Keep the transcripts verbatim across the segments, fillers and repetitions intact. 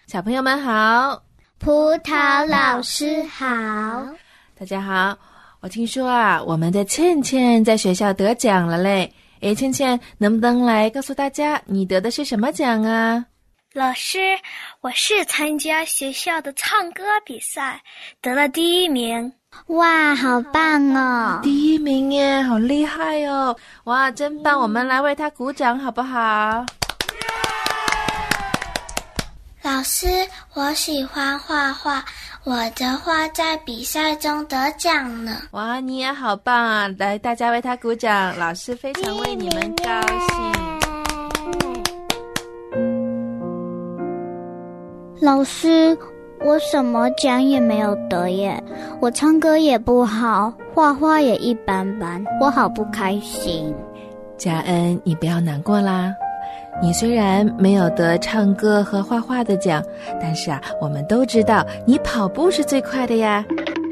小朋友们好， 葡萄老师好。 大家好。我听说啊，我们的倩倩在学校得奖了嘞。诶，倩倩，能不能来告诉大家你得的是什么奖啊？ 老师，我是参加学校的唱歌比赛，得了第一名。 哇，好棒哦！ 第一名耶，好厉害哦！哇，真棒！我们来为他鼓掌好不好？ 老师，我喜欢画画，我的画在比赛中得奖了。 哇，你也好棒啊！来，大家为他鼓掌，老师非常为你们高兴。 老师，我什么奖也没有得耶，我唱歌也不好，画画也一般般，我好不开心。 嘉恩，你不要难过啦。你虽然没有得唱歌和画画的奖，但是啊，我们都知道你跑步是最快的呀。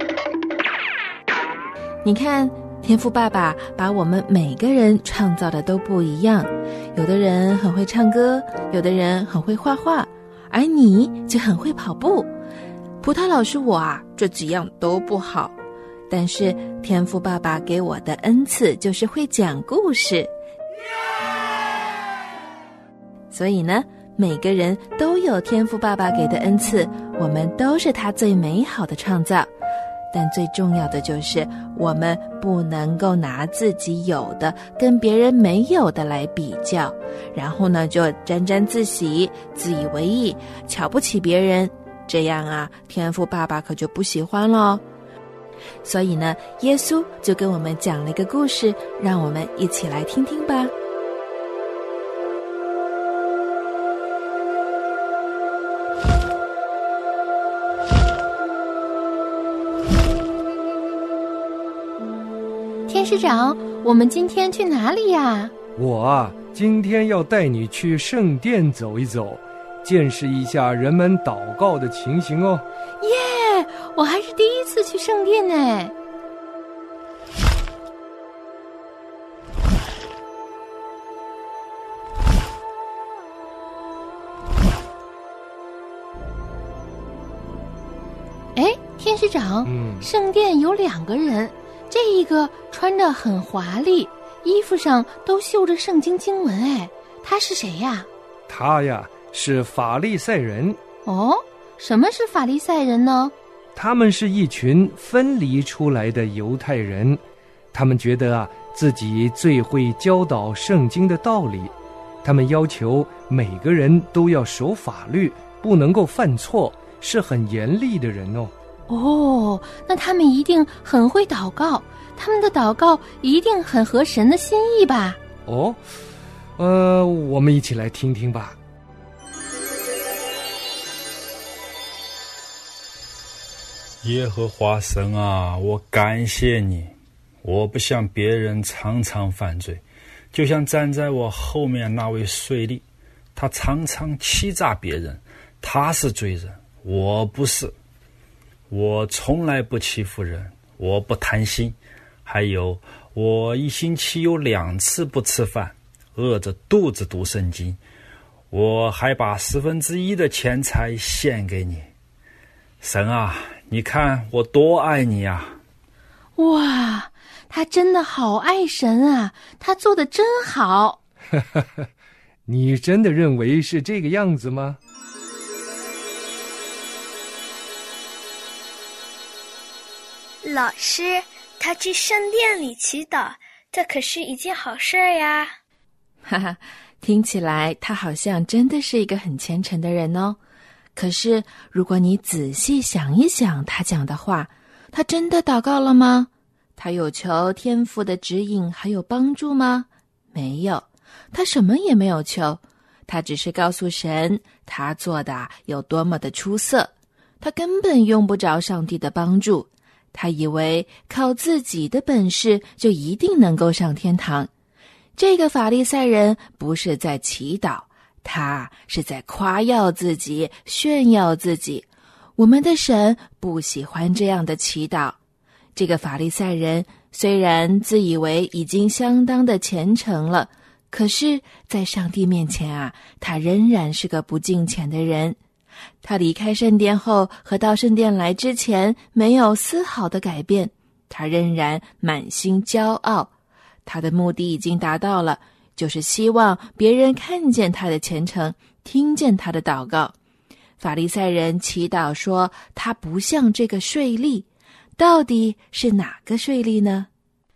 你看，天父爸爸把我们每个人创造的都不一样，有的人很会唱歌，有的人很会画画，而你就很会跑步。葡萄老师我啊，这几样都不好，但是天父爸爸给我的恩赐就是会讲故事。所以呢，每个人都有天父爸爸给的恩赐，我们都是他最美好的创造。但最重要的就是，我们不能够拿自己有的跟别人没有的来比较，然后呢就沾沾自喜、自以为意，瞧不起别人。这样啊，天父爸爸可就不喜欢咯。所以呢，耶稣就跟我们讲了一个故事，让我们一起来听听吧。 天使长，我们今天去哪里呀？ 我啊，今天要带你去圣殿走一走，见识一下人们祷告的情形哦。 耶，我还是第一次去圣殿呢。哎，天使长，嗯，圣殿有两个人，这一个穿着很华丽，衣服上都绣着圣经经文，哎，他是谁呀？ 他呀，是法利赛人。 哦，什么是法利赛人呢？ 他们是一群分离出来的犹太人，他们觉得啊，自己最会教导圣经的道理，他们要求每个人都要守法律，不能够犯错，是很严厉的人哦。 哦，那他们一定很会祷告，他们的祷告一定很合神的心意吧？ 哦，呃，我们一起来听听吧。 耶和华神啊，我感谢你，我不像别人常常犯罪，就像站在我后面那位税吏，他常常欺诈别人，他是罪人，我不是。我从来不欺负人，我不贪心，还有我一星期有两次不吃饭，饿着肚子读圣经，我还把十分之一的钱财献给你。神啊，你看我多爱你啊！ 哇，他真的好爱神啊，他做得真好。 你真的认为是这个样子吗？ 老师，他去圣殿里祈祷，这可是一件好事呀。 哈哈，听起来他好像真的是一个很虔诚的人哦。可是如果你仔细想一想他讲的话，他真的祷告了吗？他有求天父的指引还有帮助吗？没有，他什么也没有求，他只是告诉神他做的有多么的出色，他根本用不着上帝的帮助，他以为靠自己的本事就一定能够上天堂。这个法利赛人不是在祈祷，他是在夸耀自己，炫耀自己。我们的神不喜欢这样的祈祷。这个法利赛人虽然自以为已经相当的虔诚了，可是在上帝面前啊，他仍然是个不敬虔的人。 他离开圣殿后和到圣殿来之前没有丝毫的改变，他仍然满心骄傲。他的目的已经达到了，就是希望别人看见他的虔诚，听见他的祷告。法利赛人祈祷说他不像这个税吏，到底是哪个税吏呢？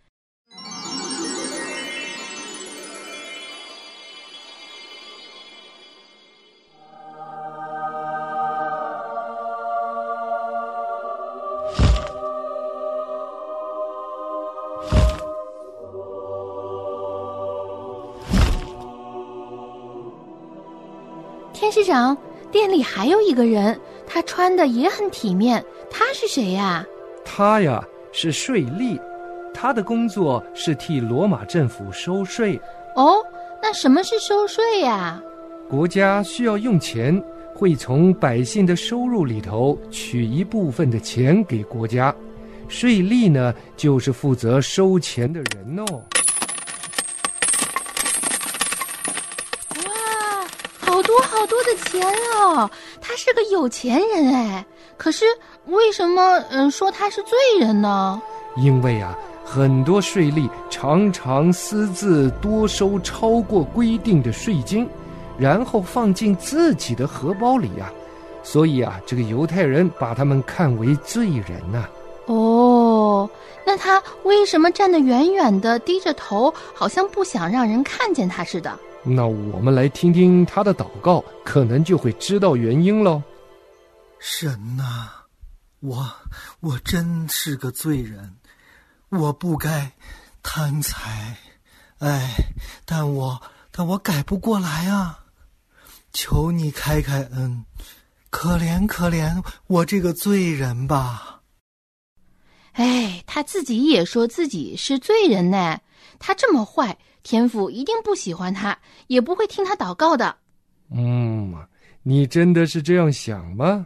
天使长，店里还有一个人，他穿的也很体面，他是谁呀？ 他呀是税吏，他的工作是替罗马政府收税。 哦，那什么是收税呀？ 国家需要用钱，会从百姓的收入里头取一部分的钱给国家。税吏呢，就是负责收钱的人哦。 好多好多的钱哦，他是个有钱人哎。可是为什么嗯说他是罪人呢？ 因为啊，很多税吏常常私自多收超过规定的税金，然后放进自己的荷包里啊，所以啊，这个犹太人把他们看为罪人呐、啊。 哦，那他为什么站得远远的，低着头，好像不想让人看见他似的？ 那我们来听听他的祷告，可能就会知道原因咯。 神啊，我我真是个罪人，我不该贪财，哎，但我但我改不过来啊！求你开开恩，可怜可怜我这个罪人吧！ 哎，他自己也说自己是罪人呢，他这么坏，天父一定不喜欢他，也不会听他祷告的。 嗯，你真的是这样想吗？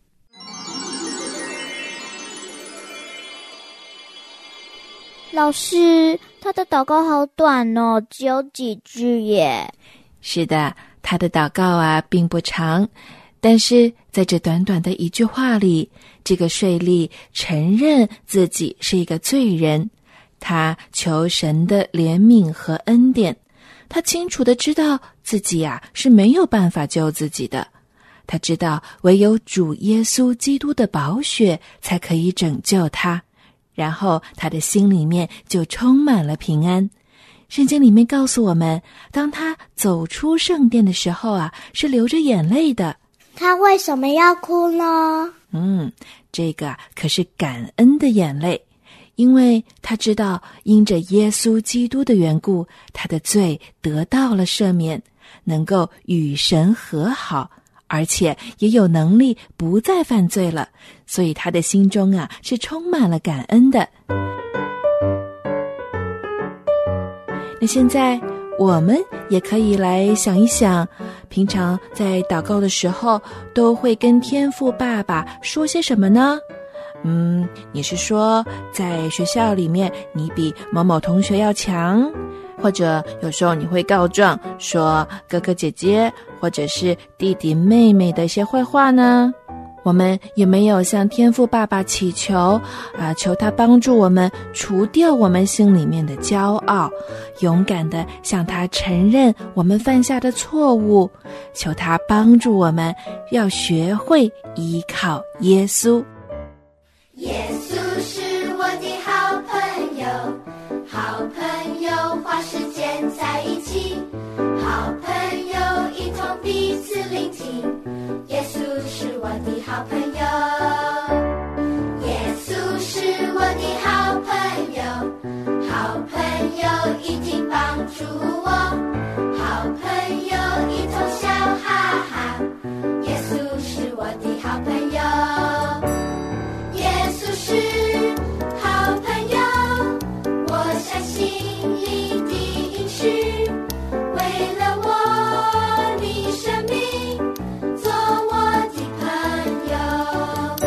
老师，他的祷告好短哦，只有几句耶。 是的，他的祷告啊并不长，但是在这短短的一句话里，这个税吏承认自己是一个罪人，他求神的怜悯和恩典，他清楚地知道自己啊是没有办法救自己的，他知道唯有主耶稣基督的宝血才可以拯救他，然后他的心里面就充满了平安。圣经里面告诉我们，当他走出圣殿的时候啊，是流着眼泪的。 他为什么要哭呢？ 嗯，这个可是感恩的眼泪，因为他知道因着耶稣基督的缘故，他的罪得到了赦免，能够与神和好，而且也有能力不再犯罪了，所以他的心中啊是充满了感恩的。那现在我们也可以来想一想，平常在祷告的时候都会跟天父爸爸说些什么呢？嗯，你是说在学校里面你比某某同学要强，或者有时候你会告状说哥哥姐姐或者是弟弟妹妹的一些坏话呢？我们有没有向天父爸爸祈求啊，求他帮助我们除掉我们心里面的骄傲，勇敢地向他承认我们犯下的错误，求他帮助我们要学会依靠耶稣。 耶稣是我的好朋友，好朋友花时间在一起，好朋友一同彼此聆听。耶稣是我的好朋友，耶稣是我的好朋友，好朋友一定帮助我，好朋友一同笑哈哈。耶稣是我的好朋友，耶稣是好朋友，我相信你的应许，为了我的生命做我的朋友。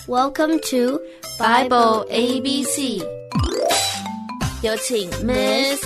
Welcome to Bible A B C。 有请 Miss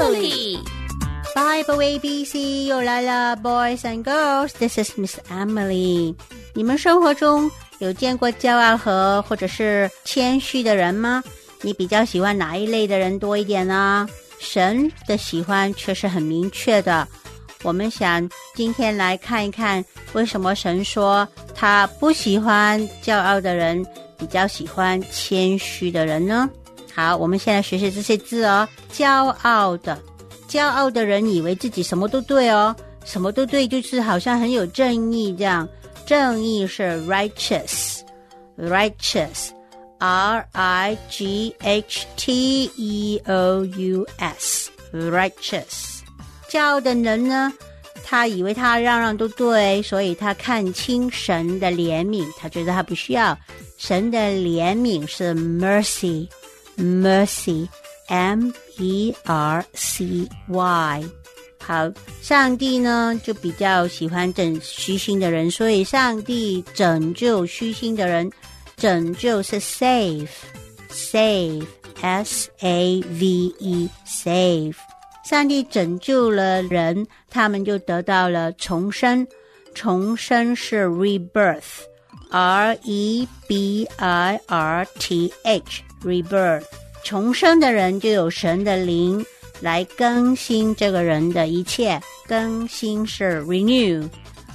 Emily。Bible A B C 又来了 Boys and Girls, This is Miss Emily。 你们生活中有见过骄傲和或者是谦虚的人吗？你比较喜欢哪一类的人多一点呢？神的喜欢却是很明确的，我们想今天来看一看为什么神说他不喜欢骄傲的人，比较喜欢谦虚的人呢？好，我们现在学习这些字哦。骄傲的，骄傲的人以为自己什么都对哦，什么都对就是好像很有正义这样。正义是 righteous righteous R I G H T E O U S righteous。 骄傲的人呢，他以为他样样都对，所以他看清神的怜悯，他觉得他不需要。神的怜悯是 mercy mercy M E R C Y。 好，上帝呢就比较喜欢整虚心的人，所以上帝拯救虚心的人。拯救是 save save S A V E save。 上帝拯救了人，他们就得到了重生。重生是 rebirth R E B I R T H rebirth。 重生的人就有神的灵来更新这个人的一切。更新是 renew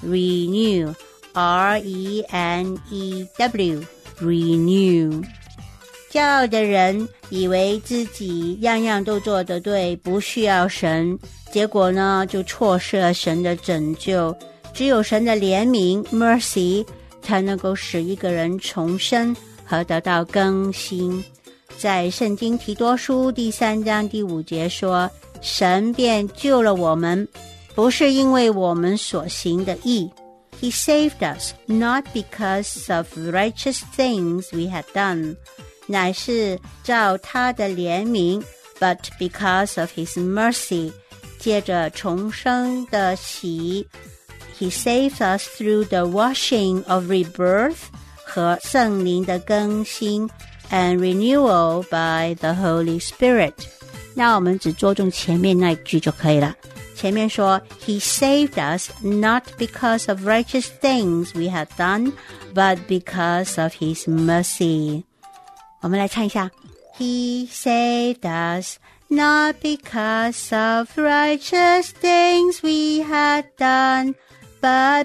renew R E N E W renew。 骄傲的人以为自己样样都做得对，不需要神，结果呢就错失了神的拯救。只有神的怜悯 mercy 才能够使一个人重生和得到更新。在圣经提多书第三章第五节说，神便救了我们，不是因为我们所行的义。He saved us, not because of righteous things we had done, 乃是照他的怜悯 but because of his mercy, 借着重生的洗 He saved us through the washing of rebirth 和圣灵的更新 and renewal by the Holy Spirit。 那我们只着重前面那一句就可以了。前面说 He saved us not because of righteous things we had done, but because of his mercy。 我们来唱一下 He saved us not because of righteous things we had done, but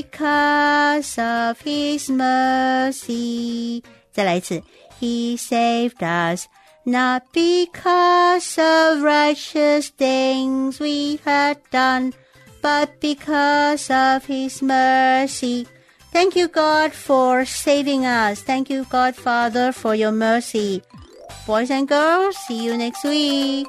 because of his mercy。 再来一次 He saved us not because of righteous things we had done, but because of his mercy. Thank you, God, for saving us. Thank you, God, Father, for your mercy. Boys and girls, see you next week.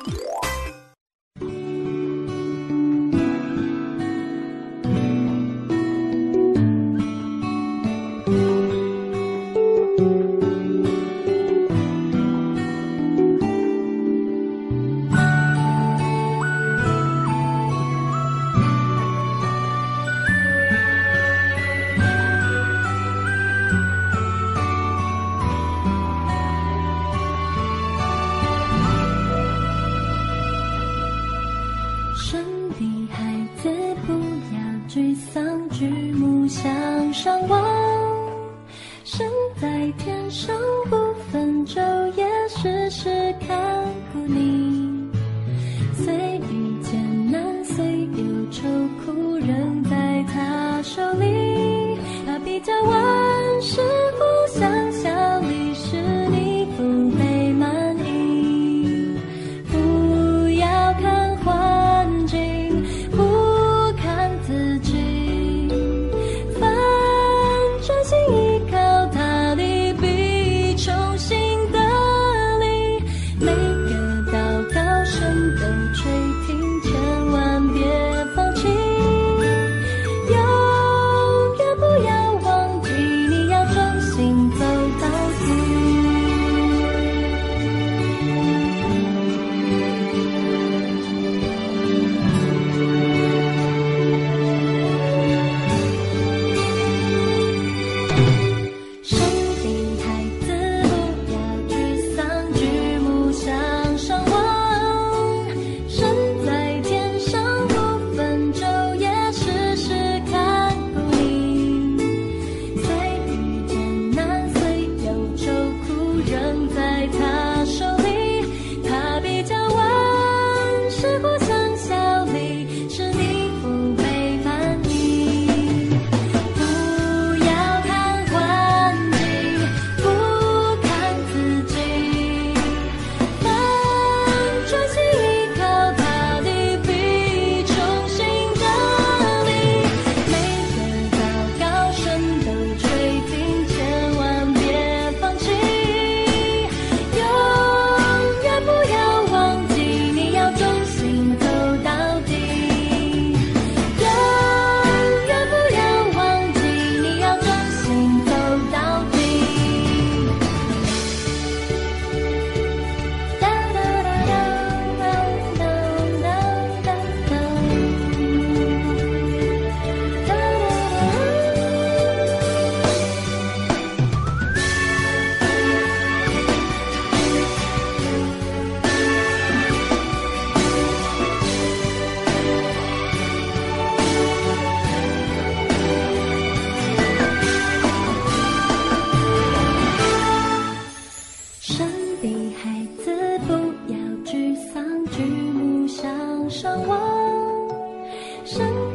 向往。生